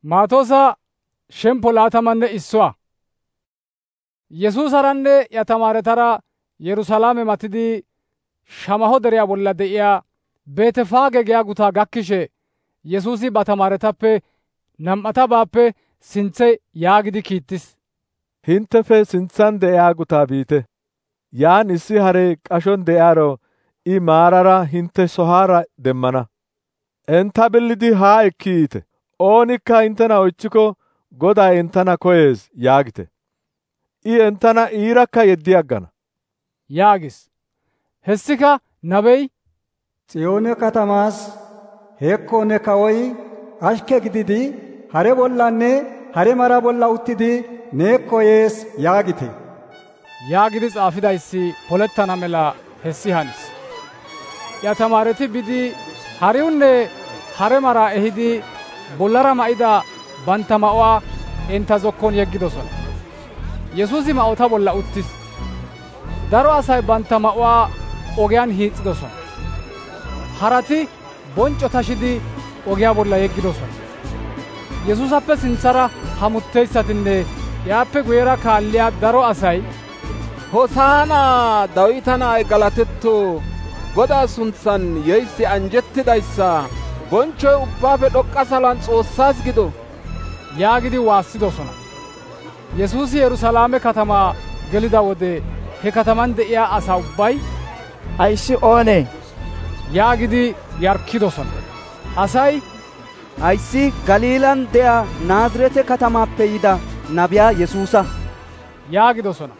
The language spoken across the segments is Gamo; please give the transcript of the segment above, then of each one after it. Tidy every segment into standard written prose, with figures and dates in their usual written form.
Maatoosa shemppo 21 Yesuusaranne iya tamaaretara Yerusalaame matidi Shamaho deriya bolla de'iyaa Beetefaage giya gutaa gakkishe Yesuusi ba tamaaretappe nam''ata baappe sinthe yaagidi kiittis. Hinttefe sinthan de'iyaa gutaa biite. Yaan issi harey qashon de'iyaaro I maarara hintte sohaara demmana. Entta billidi haa ekki yiite. Oonikka inttena oychchiko Goday enttana koyees yaagite. I enttana iirakka yeddi aggana» yaagis. Hessika nabey, «Xiyoone katamaas hekko ne kawoy ashke gididi hare bollanne hare mara bolla uttidi neekko yees yaagite» yaagidi xaafidayssi polettana mela hessi hanis. Iya tamaareti bidi hariunne hare mara ehidi bollara ma'ida bantta ma'uwaa entta zokkon yeggidosona. Yesuusi ma'ota bolla uttis. Daro asay bantta ma'uwaa ogiyaan hiixxidosona. Harati boncco tashidi ogiyaa bolla yeggidosona. Yesuusappe sinthara hamutteyssatinne yaappe guyera kaalliyaa daro asay, «Hosaana! Dawita na'ay galatetto! Godaa suntsan yeyssi anjjettidayssa! Bonchchoy ubbaafe d'ok'k'a saluwaan Xoossaas gido!» yaagidi waassidosona. Yesuusi Yerusalaame katamaa gelida wode he kataman de'iyaa asaa ubbay, «Hayssi oonee?» yaagidi yarkkidosona. Asay, «Hayssi Galiilan de'iyaa Naazirete katamaappe yida nabiyaa Yesuusa» yaagidosona.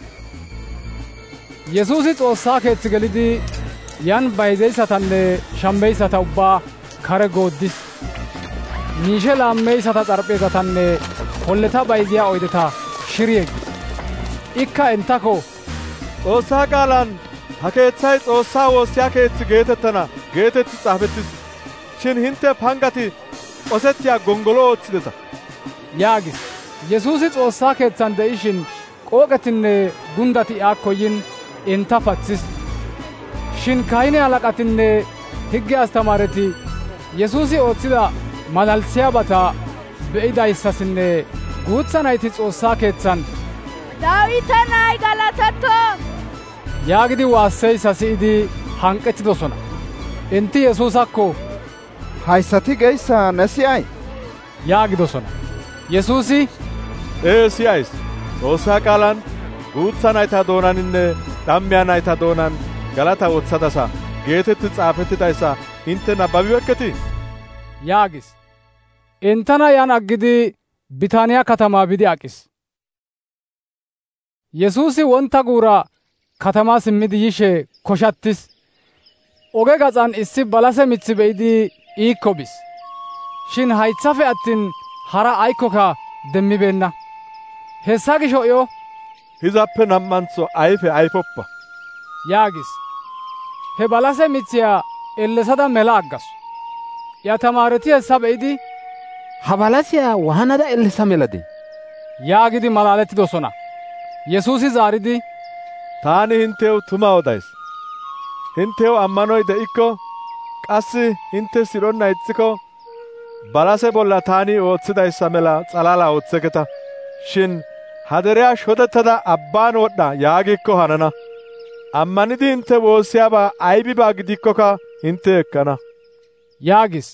Yesuusi Xoossaa keetsi gelidi yan bayzeyssatanne shammeyssata ubbaa kare gooddis. Miishe laammeyssata s'arpheezatanne holleta bayziyaa oydeta shiri yeggis. Ikka enttako, «Xoossaa qaalan ha keeththay Xoossaa woossiyaa keetsi geetettana geetetti xaafettis. Shin hintte pangati qosettiyaa gongolo ooththideta» yaagis. Yesuusi Xoossaa keetsan de'ishin qooqetinne gundati iyaakko yin entta patsis. Shin kahine halaqatinne higge astamaareti Yesuusi ooththida malalisiyaabata be'idayssassinne guutsa nayti Xoossaa keetsan, «Daawita na'ay galatetto!» yaagidi waasseyssa si'idi hank'k'ettidosona. Enti Yesuusakko, «Hayssati geyssa ne siyay?» yaagidosona. Yesuusi, siyays. Xoossaa qaalan guutsa nayta doonaninne dhammiyaa nayta doonan galata woththadasa geetetti xaafettidayssa hintte nabbabibekketii? yaagis. Enttana yan aggidi Bitaaniyaa katamaa bidi aqis. Yesuusi wontta guura katamaa simmidi yishe koshattis. Oge gaxan issi balase mithi be'idi iikko bis. Shin haythafe attin hara aykkoka demmibeenna. Hessa gisho iyo, «Hizappe nam''antho ayfe ayfoppa» yaagis. He balase mithiyaa ellesada mela aggasu. Iya tamaareti hessa be'idi, «Ha balasiyaa waanada ellesa meladee?» yaagidi malaalettidosona. Yesuusi zaaridi, «Taani hinttew tuma odays. Hinttew ammanoy de'ikko, qassi hintte sidhonna ixxiko, balase bolla taani ooththidayssa mela s'alala ooththeketa. Shin ha deriyaa shodettada abbaan wodhdha yaagikko hanana. Ammanidi hintte woossiyaabaa aybibaa gidikkoka hintte ekkana» yaagis.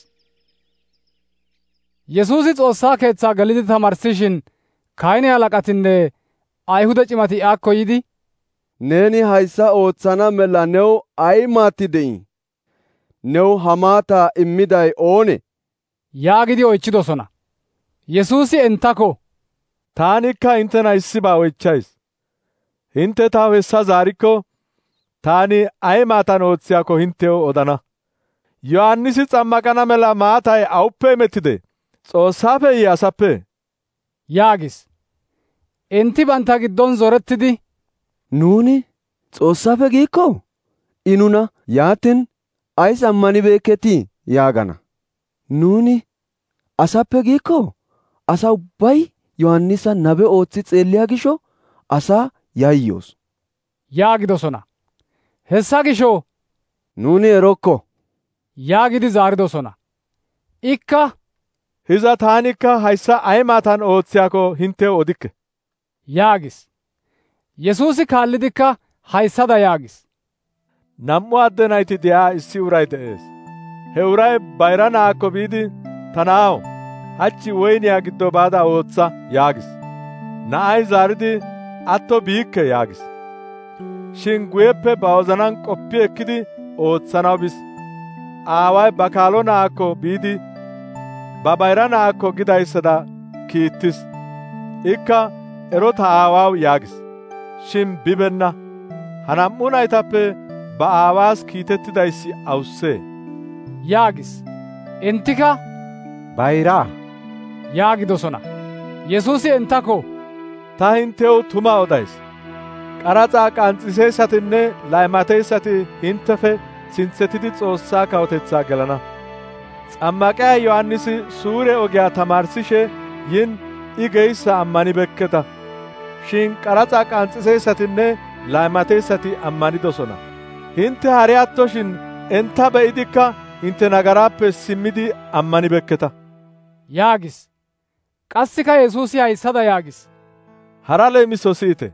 Yesuusi Xoossaa keetsaa gelidi tamarsishin kahine halaqatinne Ayhuda cimati iyaakko yidi, «Neeni hayssa ooththana mela new ay maatti de'ii? New ha maataa immiday oonee?» yaagidi oychchidosona. Yesuusi enttako, «Taanikka inttena issibaa oychchays. Hintte taw hessa zaarikko, taani ay maatan ooththiyaakko hinttew odana. Yohannisi xammaqana mela maatay awuppe imettidee? Xoossaappeyye asappe?» yaagis. Enti bantta giddon zorettidi, «Nuuni Xoossaappe giikko, I nuna yaatin ays ammanibeekketii?» yaagana. «Nuuni asappe giikko, asa ubbay Yohannisa nabe ooththi xeelliyaa gisho asaa yayyoos» yaagidosona. Hessa gisho, «Nuuni erokko» yaagidi zaaridosona. Ikka, Hiza taanikka hayssa ay maatan oothiyaako hintew odikke» yaagis. Yesuusi kaallidikka hayssada yaagis. «Nam7u adde nayti de'iyaa issi uray de'ees. He uray bayra na'aakko biidi, ‹Ta na'aw, hachchi woyniyaa giddo baada ootha› yaagis. Na'ay zaaridi, ‹Atto biikke› yaagis. Shin guyeppe ba wozanan qoppi ekkidi ooththanaw bis. Aaway ba kaalo na'aakko biidi, ba bayra na'aakko gidayssada kiittis. Ikka, ‹Ero ta aawaw› yaagis. Shin bibenna. Ha nam7u naytappe ba aawaas kiitettidayssi awussee?» yaagis. Enttika, «Bayraa» yaagidosona. Yesuusi enttako, «Ta hintew tuma odays. Qaraxaa qanxxiseyssatinne laymateyssati hintefe sinthetidi Xoossaa kawotetsaa gelana. Xammaqiyaa Yohannisi suure ogiyaa tamaarsishe yin I geyssa ammanibekketa. Shin qaraxaa qanxxiseyssatinne laymateyssati ammanidosona. Hinte hari attoshin entta be'idikka hinte nagaraappe simmidi ammanibekketa» yaagis. Qassika Yesuusi hayssada yaagis. «Hara leemiso siyite.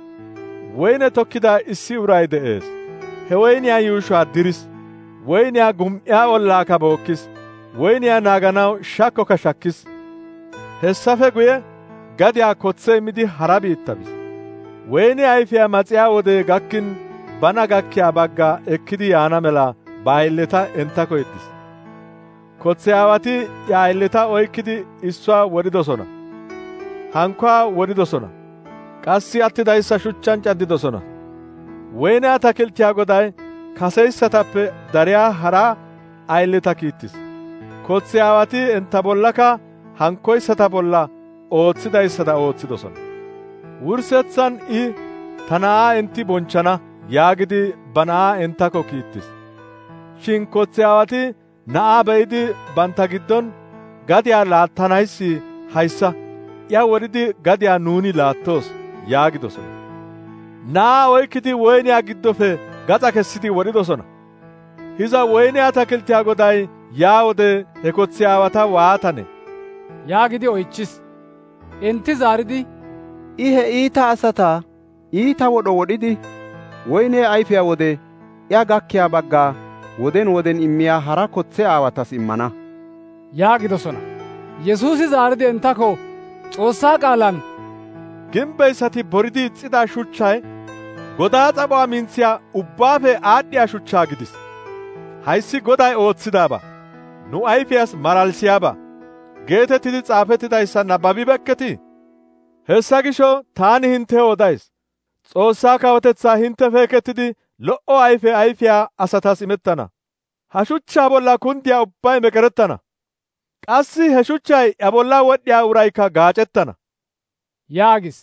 Woyne tokkida issi uray de'ees. He woyniyaa yuushuwaa diris. Woyniyaa gum7iyaa ollaaka bookkis. Woyniyaa naaganaw shakkoka shakkis. Hessafe guye gadiyaa kotse immidi hara biitta bis. Woyne ayfiyaa maxiyaa wode gakkin bana gakkiyaa bagga ekkidi yaana mela ba aylleta enttako yeddis. Kotse aawati ya aylleta oykkidi issuwaa wodhidosona. Hankkuwaa wodhidosona. Qassi attidayssa shuchchan caddidosona. Woyne atakiltiyaa goday kaseyssatappe dariyaa hara aylleta kiittis. Kotse aawati entta bollaka hankkoyssata bolla ooththidayssada ooththidosona. Wursetsan I, ‹Ta na'aa entti bonchchana› yaagidi ba na'aa enttako kiittis. Shin kotse aawati na'aa be'idi bantta giddon, ‹Gadiyaa laattanayssi hayssa; iya wodhidi gadiyaa nuuni laattoos› yaagidosona. Na'aa oykkidi woyniyaa giddofe gaxa kessidi wodhidosona. Hiza woyne atakiltiyaa goday yaa wode he kotse aawata waatane?» yaagidi oychchis. Enti zaaridi, «I he iita asata iita wodho wodhidi, woyne ayfiyaa wode iya gakkiyaa baggaa woden woden immiyaa hara kotse aawatas immana» yaagidosona. Yesuusi zaaridi enttako, Xoossaa qaalan, «Gimbbeyssati boridi ixxida shuchchay godaa xaphuwaa mintsiyaa ubbaafe aadhdhiyaa shuchchaa gidis. Hayssi Goday oothidaaba, nu ayfiyaas malalisiyaaba geetettidi xaafettidayssa nabbabibekketii? Hessa gisho taani hintew odays. Xoossaa kawotetsaa hintefe ekettidi lo"o ayfe ayfiyaa asatas imettana. Ha shuchchaa bolla kunddiyaa ubbay meqerettana. Qassi he shuchchay iya bolla wodhdhiyaa uraykka gaacettana» yaagis.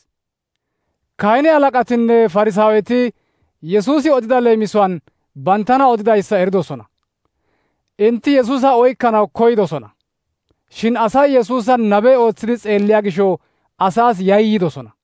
Kahine halaqatinne Farsaaweti Yesuusi odida leemisuwaan banttana odidayssa eridosona. Enti Yesuusa oykkanaw koydosona. Shin asay Yesuusa nabe ooththidi xeelliyaa gisho asaas yayyidosona.